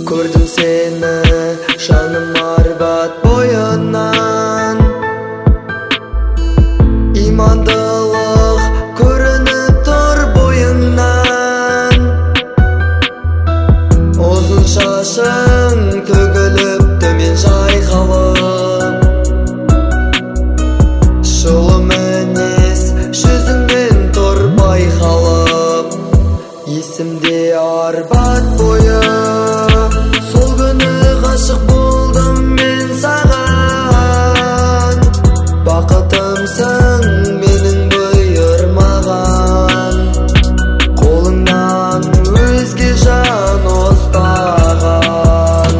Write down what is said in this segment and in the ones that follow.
Көрдім сені жаным Арбат бойынан, имандылық көрініп тұр бойыңнан. Ұзын шашың төгіліп төмен жайқалып, жылы мінез жүзіңнен тұр байқалып. Есімде Арбат бойы, сол күні ғашық болдым мен саған. Бақытымсың менің бұйырмаған, қолыңнан өзге жан ұстаған.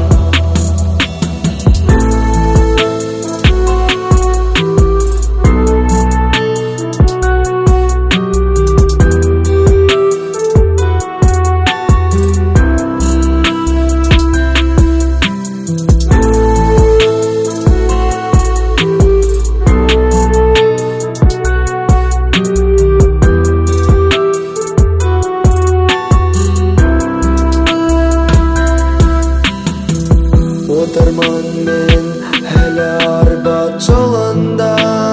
Отырмын мен әлі Арбат жолында,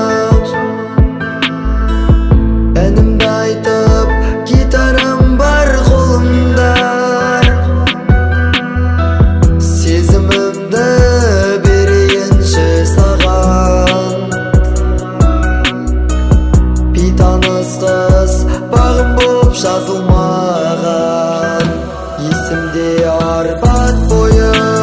әнімді айтып гитарам бар қолымда. Сезімімді берейінші саған, бейтаныс қыз бағым боп жазылмаған. Есімде Арбат бойы,